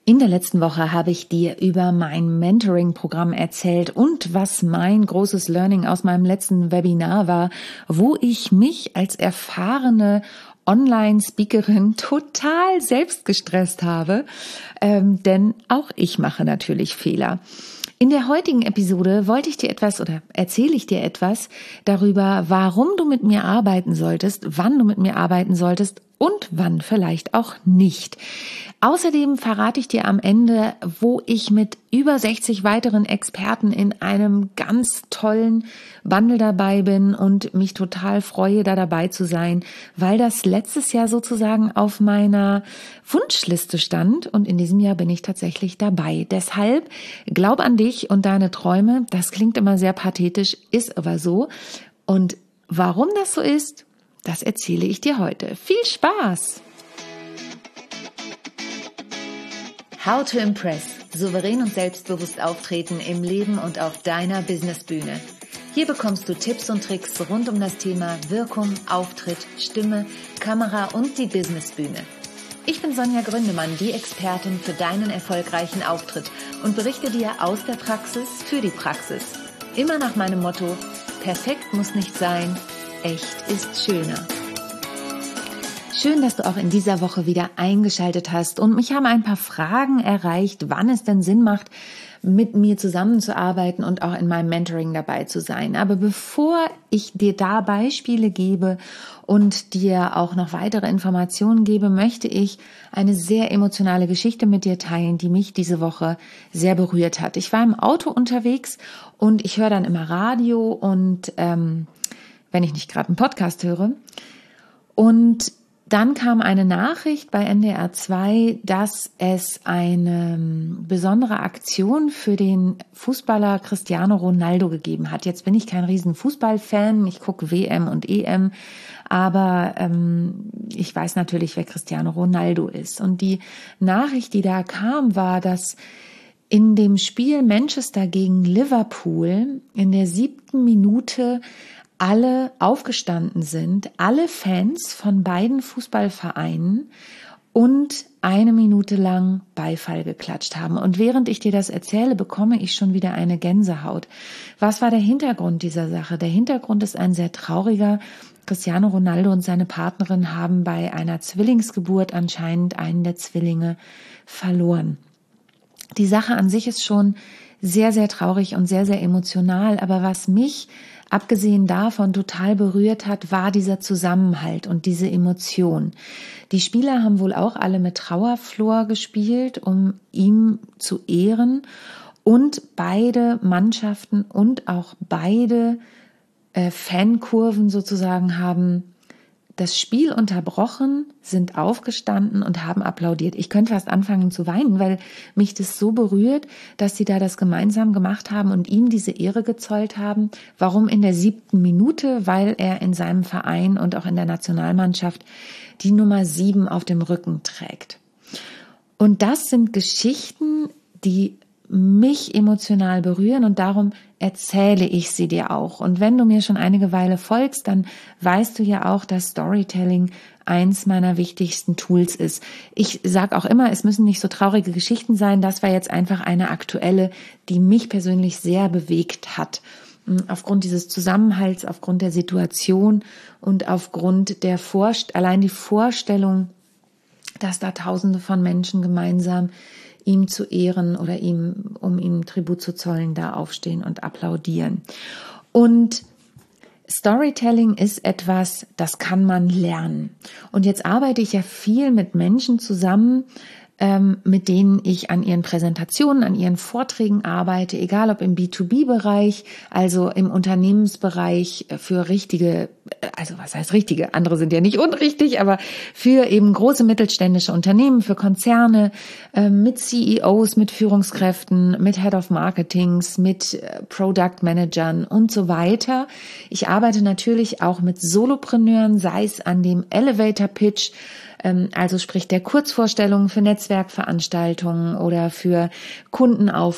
In der letzten Woche habe ich dir über mein Mentoring-Programm erzählt und was mein großes Learning aus meinem letzten Webinar war, wo ich mich als erfahrene Online-Speakerin total selbst gestresst habe, denn auch ich mache natürlich Fehler. In der heutigen Episode erzähle ich dir etwas darüber, warum du mit mir arbeiten solltest, wann du mit mir arbeiten solltest und wann vielleicht auch nicht. Außerdem verrate ich dir am Ende, wo ich mit über 60 weiteren Experten in einem ganz tollen Bundle dabei bin und mich total freue, da dabei zu sein, weil das letztes Jahr sozusagen auf meiner Wunschliste stand und in diesem Jahr bin ich tatsächlich dabei. Deshalb glaub an dich und deine Träume. Das klingt immer sehr pathetisch, ist aber so. Und warum das so ist, das erzähle ich dir heute. Viel Spaß! How to Impress. Souverän und selbstbewusst auftreten im Leben und auf deiner Businessbühne. Hier bekommst du Tipps und Tricks rund um das Thema Wirkung, Auftritt, Stimme, Kamera und die Businessbühne. Ich bin Sonja Gründemann, die Expertin für deinen erfolgreichen Auftritt und berichte dir aus der Praxis für die Praxis. Immer nach meinem Motto: Perfekt muss nicht sein, echt ist schöner. Schön, dass du auch in dieser Woche wieder eingeschaltet hast und mich haben ein paar Fragen erreicht, wann es denn Sinn macht, mit mir zusammenzuarbeiten und auch in meinem Mentoring dabei zu sein. Aber bevor ich dir da Beispiele gebe und dir auch noch weitere Informationen gebe, möchte ich eine sehr emotionale Geschichte mit dir teilen, die mich diese Woche sehr berührt hat. Ich war im Auto unterwegs und ich höre dann immer Radio und wenn ich nicht gerade einen Podcast höre, und dann kam eine Nachricht bei NDR 2, dass es eine besondere Aktion für den Fußballer Cristiano Ronaldo gegeben hat. Jetzt bin ich kein riesen Fußballfan, ich gucke WM und EM, aber ich weiß natürlich, wer Cristiano Ronaldo ist. Und die Nachricht, die da kam, war, dass in dem Spiel Manchester gegen Liverpool in der 7. Minute alle aufgestanden sind, alle Fans von beiden Fußballvereinen und 1 Minute lang Beifall geklatscht haben. Und während ich dir das erzähle, bekomme ich schon wieder eine Gänsehaut. Was war der Hintergrund dieser Sache? Der Hintergrund ist ein sehr trauriger. Cristiano Ronaldo und seine Partnerin haben bei einer Zwillingsgeburt anscheinend einen der Zwillinge verloren. Die Sache an sich ist schon sehr, sehr traurig und sehr, sehr emotional. Aber was mich abgesehen davon total berührt hat, war dieser Zusammenhalt und diese Emotion. Die Spieler haben wohl auch alle mit Trauerflor gespielt, um ihn zu ehren. Und beide Mannschaften und auch beide Fankurven sozusagen haben das Spiel unterbrochen, sind aufgestanden und haben applaudiert. Ich könnte fast anfangen zu weinen, weil mich das so berührt, dass sie da das gemeinsam gemacht haben und ihm diese Ehre gezollt haben. Warum in der 7. Minute? Weil er in seinem Verein und auch in der Nationalmannschaft die Nummer 7 auf dem Rücken trägt. Und das sind Geschichten, die mich emotional berühren und darum erzähle ich sie dir auch. Und wenn du mir schon einige Weile folgst, dann weißt du ja auch, dass Storytelling eins meiner wichtigsten Tools ist. Ich sage auch immer, es müssen nicht so traurige Geschichten sein. Das war jetzt einfach eine aktuelle, die mich persönlich sehr bewegt hat. Aufgrund dieses Zusammenhalts, aufgrund der Situation und aufgrund der allein die Vorstellung, dass da Tausende von Menschen gemeinsam ihm zu ehren oder um ihm Tribut zu zollen, da aufstehen und applaudieren. Und Storytelling ist etwas, das kann man lernen. Und jetzt arbeite ich ja viel mit Menschen zusammen, mit denen ich an ihren Präsentationen, an ihren Vorträgen arbeite, egal ob im B2B-Bereich, also im Unternehmensbereich für richtige, also was heißt richtige, andere sind ja nicht unrichtig, aber für eben große mittelständische Unternehmen, für Konzerne, mit CEOs, mit Führungskräften, mit Head of Marketings, mit Product Managern und so weiter. Ich arbeite natürlich auch mit Solopreneuren, sei es an dem Elevator Pitch, also sprich der Kurzvorstellungen für Netzwerkveranstaltungen oder für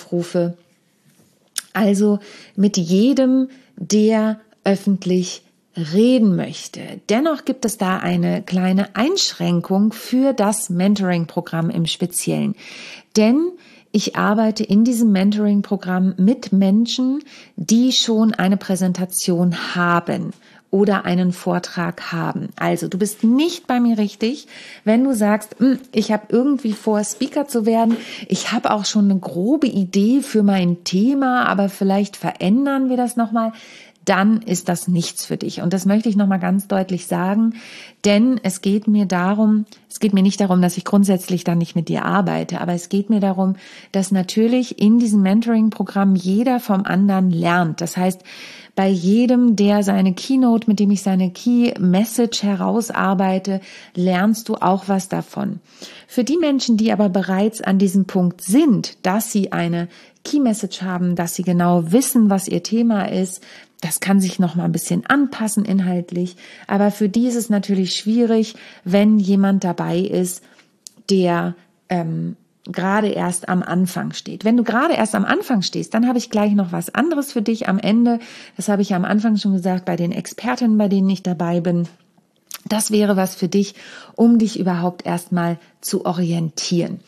Kundenaufrufe. Also mit jedem, der öffentlich reden möchte. Dennoch gibt es da eine kleine Einschränkung für das Mentoring-Programm im Speziellen. Denn ich arbeite in diesem Mentoring-Programm mit Menschen, die schon eine Präsentation haben oder einen Vortrag haben. Also du bist nicht bei mir richtig, wenn du sagst, ich habe irgendwie vor, Speaker zu werden. Ich habe auch schon eine grobe Idee für mein Thema, aber vielleicht verändern wir das nochmal. Dann ist das nichts für dich. Und das möchte ich nochmal ganz deutlich sagen, denn es geht mir nicht darum, dass ich grundsätzlich dann nicht mit dir arbeite, aber es geht mir darum, dass natürlich in diesem Mentoring-Programm jeder vom anderen lernt. Das heißt, bei jedem, der seine Keynote, mit dem ich seine Key Message herausarbeite, lernst du auch was davon. Für die Menschen, die aber bereits an diesem Punkt sind, dass sie eine Key Message haben, dass sie genau wissen, was ihr Thema ist, das kann sich noch mal ein bisschen anpassen inhaltlich, aber für die ist es natürlich schwierig, wenn jemand dabei ist, der gerade erst am Anfang steht. Wenn du gerade erst am Anfang stehst, dann habe ich gleich noch was anderes für dich am Ende. Das habe ich am Anfang schon gesagt, bei den Expertinnen, bei denen ich dabei bin. Das wäre was für dich, um dich überhaupt erstmal zu orientieren.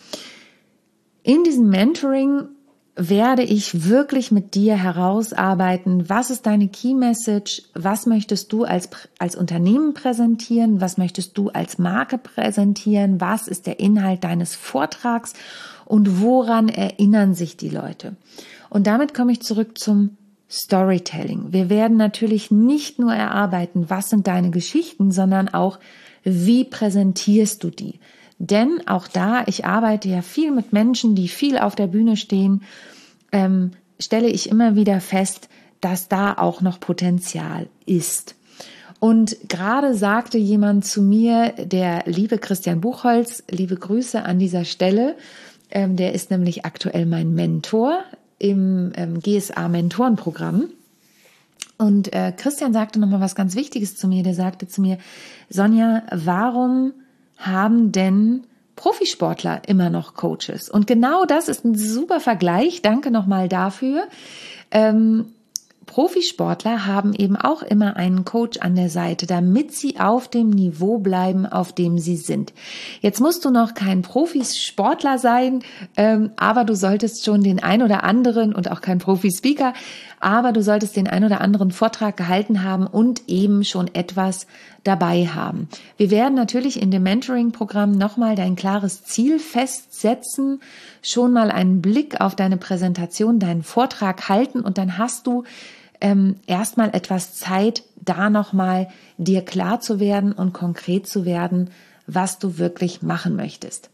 In diesem Mentoring werde ich wirklich mit dir herausarbeiten, was ist deine Key Message, was möchtest du als Unternehmen präsentieren, was möchtest du als Marke präsentieren, was ist der Inhalt deines Vortrags und woran erinnern sich die Leute. Und damit komme ich zurück zum Storytelling. Wir werden natürlich nicht nur erarbeiten, was sind deine Geschichten, sondern auch, wie präsentierst du die. Denn auch da, ich arbeite ja viel mit Menschen, die viel auf der Bühne stehen, stelle ich immer wieder fest, dass da auch noch Potenzial ist. Und gerade sagte jemand zu mir, der liebe Christian Buchholz, liebe Grüße an dieser Stelle, der ist nämlich aktuell mein Mentor im GSA-Mentorenprogramm. Und Christian sagte nochmal was ganz Wichtiges zu mir, der sagte zu mir, Sonja, warum haben denn Profisportler immer noch Coaches? Und genau das ist ein super Vergleich. Danke nochmal dafür. Profisportler haben eben auch immer einen Coach an der Seite, damit sie auf dem Niveau bleiben, auf dem sie sind. Jetzt musst du noch kein Profisportler sein, aber du solltest schon den ein oder anderen und auch kein Profispeaker, aber du solltest den ein oder anderen Vortrag gehalten haben und eben schon etwas dabei haben. Wir werden natürlich in dem Mentoring-Programm nochmal dein klares Ziel festsetzen, schon mal einen Blick auf deine Präsentation, deinen Vortrag halten und dann hast du erstmal etwas Zeit, da nochmal dir klar zu werden und konkret zu werden, was du wirklich machen möchtest.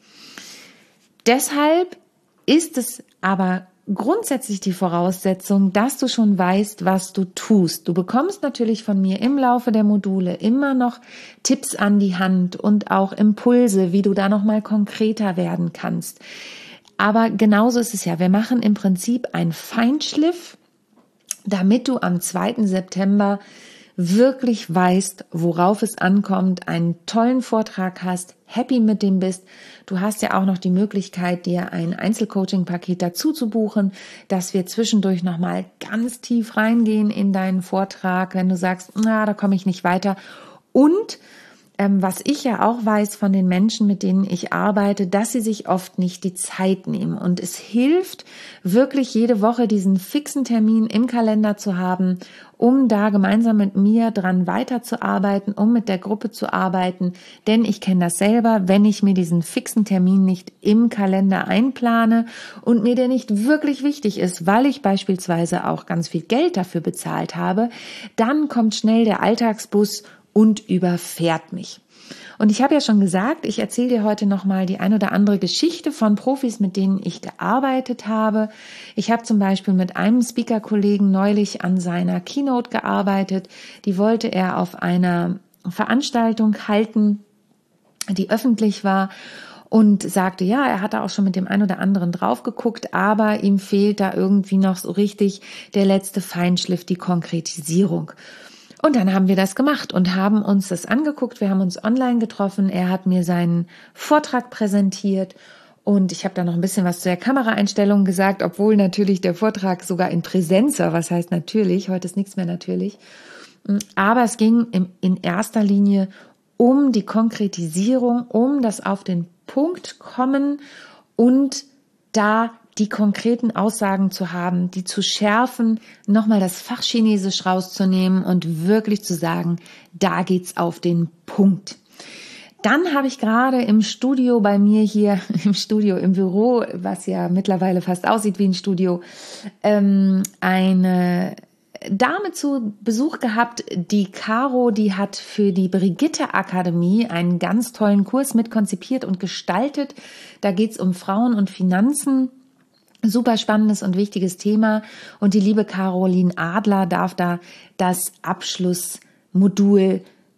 Deshalb ist es aber grundsätzlich die Voraussetzung, dass du schon weißt, was du tust. Du bekommst natürlich von mir im Laufe der Module immer noch Tipps an die Hand und auch Impulse, wie du da nochmal konkreter werden kannst. Aber genauso ist es ja. Wir machen im Prinzip einen Feinschliff, damit du am 2. September wirklich weißt, worauf es ankommt, einen tollen Vortrag hast, happy mit dem bist. Du hast ja auch noch die Möglichkeit, dir ein Einzelcoaching-Paket dazu zu buchen, dass wir zwischendurch nochmal ganz tief reingehen in deinen Vortrag, wenn du sagst, da komme ich nicht weiter. Und was ich ja auch weiß von den Menschen, mit denen ich arbeite, dass sie sich oft nicht die Zeit nehmen. Und es hilft wirklich jede Woche diesen fixen Termin im Kalender zu haben, um da gemeinsam mit mir dran weiterzuarbeiten, um mit der Gruppe zu arbeiten. Denn ich kenne das selber, wenn ich mir diesen fixen Termin nicht im Kalender einplane und mir der nicht wirklich wichtig ist, weil ich beispielsweise auch ganz viel Geld dafür bezahlt habe, dann kommt schnell der Alltagsbus und überfährt mich. Und ich habe ja schon gesagt, ich erzähle dir heute nochmal die ein oder andere Geschichte von Profis, mit denen ich gearbeitet habe. Ich habe zum Beispiel mit einem Speaker-Kollegen neulich an seiner Keynote gearbeitet. Die wollte er auf einer Veranstaltung halten, die öffentlich war. Und sagte, ja, er hatte auch schon mit dem einen oder anderen drauf geguckt, aber ihm fehlt da irgendwie noch so richtig der letzte Feinschliff, die Konkretisierung. Und dann haben wir das gemacht und haben uns das angeguckt. Wir haben uns online getroffen. Er hat mir seinen Vortrag präsentiert und ich habe da noch ein bisschen was zu der Kameraeinstellung gesagt, obwohl natürlich der Vortrag sogar in Präsenz war. Was heißt natürlich? Heute ist nichts mehr natürlich. Aber es ging in erster Linie um die Konkretisierung, um das auf den Punkt kommen und da die konkreten Aussagen zu haben, die zu schärfen, nochmal das Fachchinesisch rauszunehmen und wirklich zu sagen, da geht's auf den Punkt. Dann habe ich gerade im Studio bei mir hier, im Büro, was ja mittlerweile fast aussieht wie ein Studio, eine Dame zu Besuch gehabt, die Caro, die hat für die Brigitte Akademie einen ganz tollen Kurs mit konzipiert und gestaltet. Da geht's um Frauen und Finanzen. Super spannendes und wichtiges Thema. Und die liebe Caroline Adler darf da das Abschlussmodul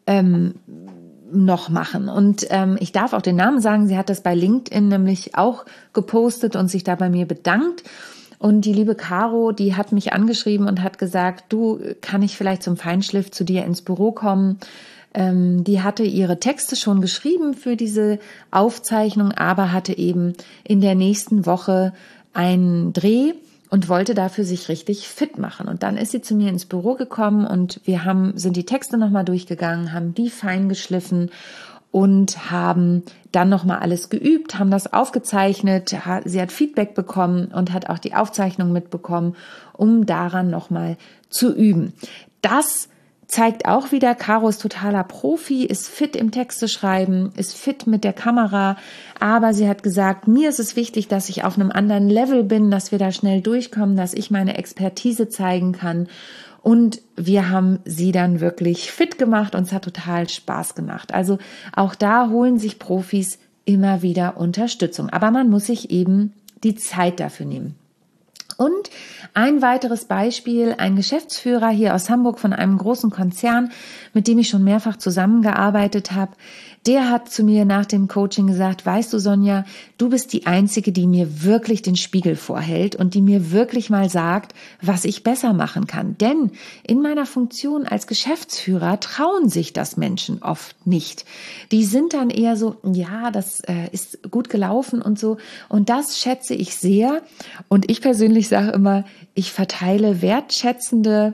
noch machen. Und ich darf auch den Namen sagen, sie hat das bei LinkedIn nämlich auch gepostet und sich da bei mir bedankt. Und die liebe Caro, die hat mich angeschrieben und hat gesagt, du, kann ich vielleicht zum Feinschliff zu dir ins Büro kommen? Die hatte ihre Texte schon geschrieben für diese Aufzeichnung, aber hatte eben in der nächsten Woche einen Dreh und wollte dafür sich richtig fit machen. Und dann ist sie zu mir ins Büro gekommen und sind die Texte nochmal durchgegangen, haben die fein geschliffen und haben dann nochmal alles geübt, haben das aufgezeichnet. Sie hat Feedback bekommen und hat auch die Aufzeichnung mitbekommen, um daran nochmal zu üben. Das zeigt auch wieder, Caro ist totaler Profi, ist fit im Texte schreiben, ist fit mit der Kamera, aber sie hat gesagt, mir ist es wichtig, dass ich auf einem anderen Level bin, dass wir da schnell durchkommen, dass ich meine Expertise zeigen kann. Und wir haben sie dann wirklich fit gemacht und es hat total Spaß gemacht. Also auch da holen sich Profis immer wieder Unterstützung. Aber man muss sich eben die Zeit dafür nehmen. Und ein weiteres Beispiel, ein Geschäftsführer hier aus Hamburg von einem großen Konzern, mit dem ich schon mehrfach zusammengearbeitet habe, der hat zu mir nach dem Coaching gesagt, weißt du Sonja, du bist die Einzige, die mir wirklich den Spiegel vorhält und die mir wirklich mal sagt, was ich besser machen kann. Denn in meiner Funktion als Geschäftsführer trauen sich das Menschen oft nicht. Die sind dann eher so, ja, das ist gut gelaufen und so. Und das schätze ich sehr. Und ich persönlich sage immer, ich verteile wertschätzende,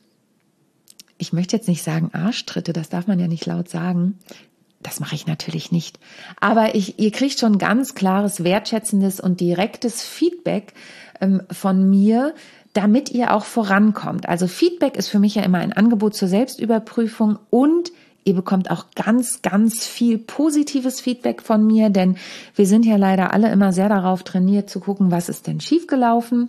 ich möchte jetzt nicht sagen Arschtritte, das darf man ja nicht laut sagen. Das mache ich natürlich nicht. Aber ihr kriegt schon ganz klares, wertschätzendes und direktes Feedback von mir, damit ihr auch vorankommt. Also Feedback ist für mich ja immer ein Angebot zur Selbstüberprüfung und ihr bekommt auch ganz, ganz viel positives Feedback von mir, denn wir sind ja leider alle immer sehr darauf trainiert zu gucken, was ist denn schiefgelaufen.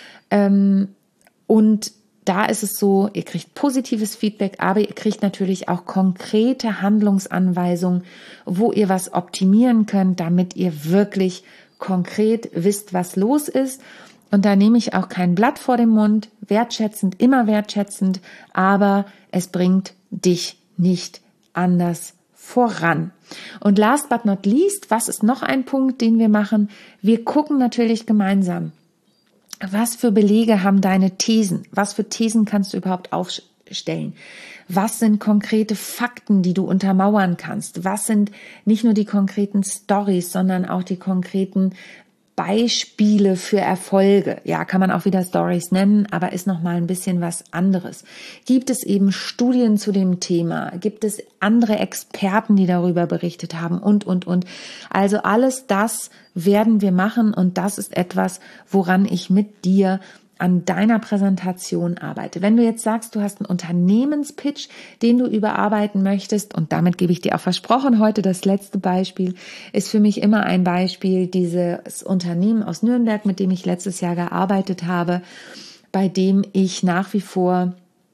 Und da ist es so, ihr kriegt positives Feedback, aber ihr kriegt natürlich auch konkrete Handlungsanweisungen, wo ihr was optimieren könnt, damit ihr wirklich konkret wisst, was los ist. Und da nehme ich auch kein Blatt vor den Mund, wertschätzend, immer wertschätzend, aber es bringt dich nicht anders voran. Und last but not least, was ist noch ein Punkt, den wir machen? Wir gucken natürlich gemeinsam. Was für Belege haben deine Thesen? Was für Thesen kannst du überhaupt aufstellen? Was sind konkrete Fakten, die du untermauern kannst? Was sind nicht nur die konkreten Stories, sondern auch die konkreten Beispiele für Erfolge? Ja, kann man auch wieder Stories nennen, aber ist noch mal ein bisschen was anderes. Gibt es eben Studien zu dem Thema? Gibt es andere Experten, die darüber berichtet haben? Und. Also alles das werden wir machen und das ist etwas, woran ich mit dir an deiner Präsentation arbeite. Wenn du jetzt sagst, du hast einen Unternehmenspitch, den du überarbeiten möchtest, und damit gebe ich dir auch versprochen, heute das letzte Beispiel, ist für mich immer ein Beispiel dieses Unternehmen aus Nürnberg, mit dem ich letztes Jahr gearbeitet habe, bei dem ich nach wie vor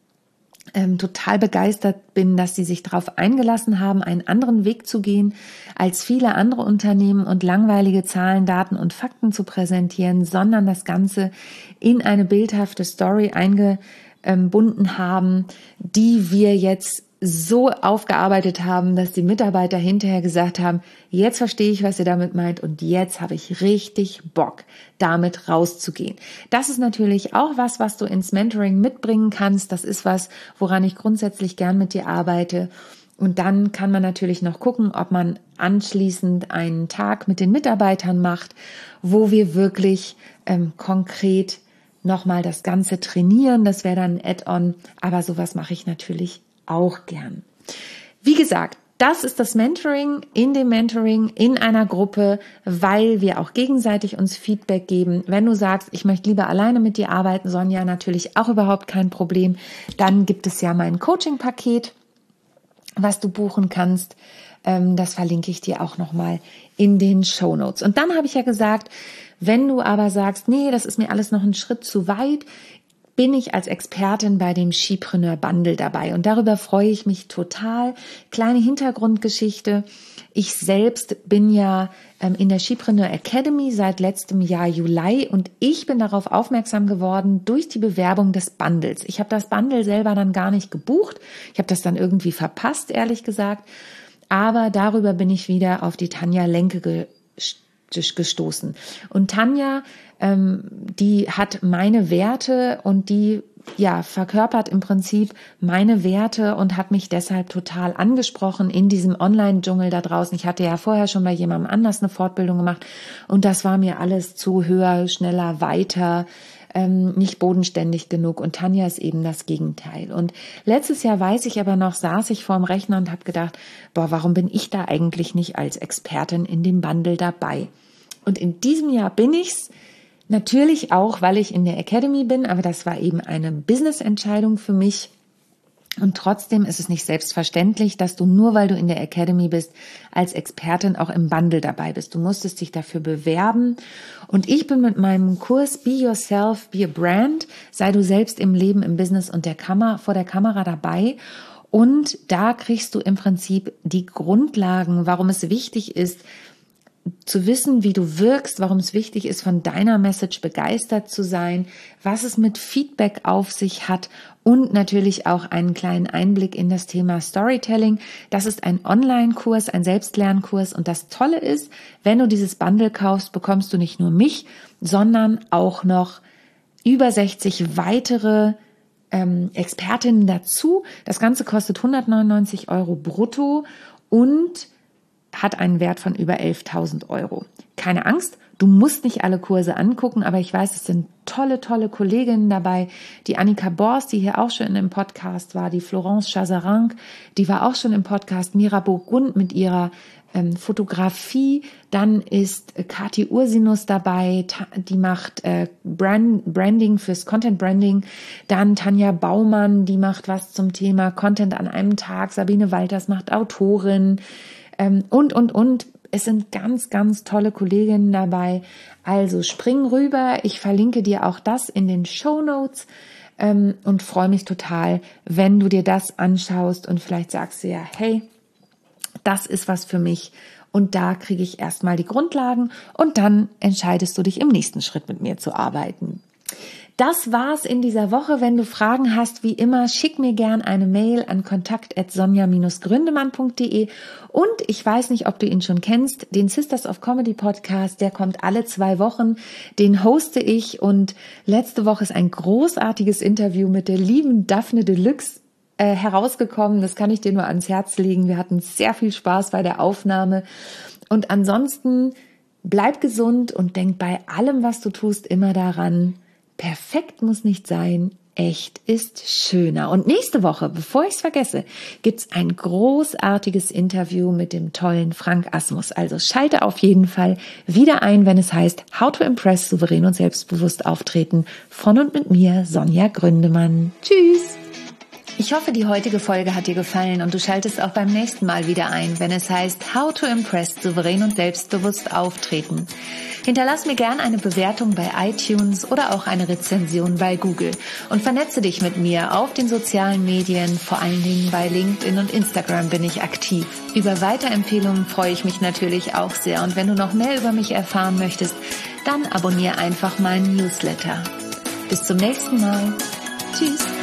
total begeistert bin, dass sie sich darauf eingelassen haben, einen anderen Weg zu gehen, als viele andere Unternehmen und langweilige Zahlen, Daten und Fakten zu präsentieren, sondern das Ganze in eine bildhafte Story eingebunden haben, die wir jetzt so aufgearbeitet haben, dass die Mitarbeiter hinterher gesagt haben, jetzt verstehe ich, was ihr damit meint und jetzt habe ich richtig Bock, damit rauszugehen. Das ist natürlich auch was du ins Mentoring mitbringen kannst. Das ist was, woran ich grundsätzlich gern mit dir arbeite. Und dann kann man natürlich noch gucken, ob man anschließend einen Tag mit den Mitarbeitern macht, wo wir wirklich konkret nochmal das Ganze trainieren, das wäre dann ein Add-on, aber sowas mache ich natürlich auch gern. Wie gesagt, das ist das Mentoring, in dem Mentoring in einer Gruppe, weil wir auch gegenseitig uns Feedback geben. Wenn du sagst, ich möchte lieber alleine mit dir arbeiten, Sonja, natürlich auch überhaupt kein Problem. Dann gibt es ja mein Coaching-Paket, was du buchen kannst. Das verlinke ich dir auch nochmal in den Shownotes. Und dann habe ich ja gesagt, wenn du aber sagst, nee, das ist mir alles noch ein Schritt zu weit, bin ich als Expertin bei dem Skipreneur Bundle dabei. Und darüber freue ich mich total. Kleine Hintergrundgeschichte. Ich selbst bin ja in der Skipreneur Academy seit letztem Jahr Juli und ich bin darauf aufmerksam geworden durch die Bewerbung des Bundles. Ich habe das Bundle selber dann gar nicht gebucht. Ich habe das dann irgendwie verpasst, ehrlich gesagt. Aber darüber bin ich wieder auf die Tanja Lenke gestoßen. Und Tanja, die hat meine Werte und die verkörpert im Prinzip meine Werte und hat mich deshalb total angesprochen in diesem Online-Dschungel da draußen. Ich hatte ja vorher schon bei jemandem anders eine Fortbildung gemacht und das war mir alles zu höher, schneller, weiter, nicht bodenständig genug. Und Tanja ist eben das Gegenteil. Und letztes Jahr, weiß ich aber noch, saß ich vorm Rechner und habe gedacht, warum bin ich da eigentlich nicht als Expertin in dem Bundle dabei? Und in diesem Jahr bin ich's. Natürlich auch, weil ich in der Academy bin, aber das war eben eine Business-Entscheidung für mich. Und trotzdem ist es nicht selbstverständlich, dass du nur, weil du in der Academy bist, als Expertin auch im Bundle dabei bist. Du musstest dich dafür bewerben. Und ich bin mit meinem Kurs Be Yourself, Be a Brand, sei du selbst im Leben, im Business und vor der Kamera dabei. Und da kriegst du im Prinzip die Grundlagen, warum es wichtig ist, zu wissen, wie du wirkst, warum es wichtig ist, von deiner Message begeistert zu sein, was es mit Feedback auf sich hat und natürlich auch einen kleinen Einblick in das Thema Storytelling. Das ist ein Online-Kurs, ein Selbstlernkurs und das Tolle ist, wenn du dieses Bundle kaufst, bekommst du nicht nur mich, sondern auch noch über 60 weitere Expertinnen dazu. Das Ganze kostet 199 € brutto und hat einen Wert von über 11.000 €. Keine Angst, du musst nicht alle Kurse angucken, aber ich weiß, es sind tolle Kolleginnen dabei. Die Annika Bors, die hier auch schon im Podcast war, die Florence Chazarank, die war auch schon im Podcast, Mira Burgund mit ihrer Fotografie, dann ist Kathi Ursinus dabei, die macht Branding fürs Content Branding, dann Tanja Baumann, die macht was zum Thema Content an einem Tag, Sabine Walters macht Autorin, und. Es sind ganz tolle Kolleginnen dabei. Also spring rüber. Ich verlinke dir auch das in den Shownotes und freue mich total, wenn du dir das anschaust und vielleicht sagst du ja, hey, das ist was für mich und da kriege ich erstmal die Grundlagen und dann entscheidest du dich im nächsten Schritt mit mir zu arbeiten. Das war's in dieser Woche. Wenn du Fragen hast, wie immer, schick mir gern eine Mail an kontakt@sonja-gründemann.de und ich weiß nicht, ob du ihn schon kennst, den Sisters of Comedy Podcast, der kommt alle 2 Wochen, den hoste ich und letzte Woche ist ein großartiges Interview mit der lieben Daphne Deluxe herausgekommen. Das kann ich dir nur ans Herz legen. Wir hatten sehr viel Spaß bei der Aufnahme und ansonsten bleib gesund und denk bei allem, was du tust, immer daran, perfekt muss nicht sein, echt ist schöner. Und nächste Woche, bevor ich es vergesse, gibt's ein großartiges Interview mit dem tollen Frank Asmus. Also schalte auf jeden Fall wieder ein, wenn es heißt How to Impress, souverän und selbstbewusst auftreten von und mit mir, Sonja Gründemann. Tschüss! Ich hoffe, die heutige Folge hat dir gefallen und du schaltest auch beim nächsten Mal wieder ein, wenn es heißt How to Impress, souverän und selbstbewusst auftreten. Hinterlass mir gern eine Bewertung bei iTunes oder auch eine Rezension bei Google und vernetze dich mit mir auf den sozialen Medien, vor allen Dingen bei LinkedIn und Instagram bin ich aktiv. Über Weiterempfehlungen freue ich mich natürlich auch sehr und wenn du noch mehr über mich erfahren möchtest, dann abonniere einfach meinen Newsletter. Bis zum nächsten Mal. Tschüss.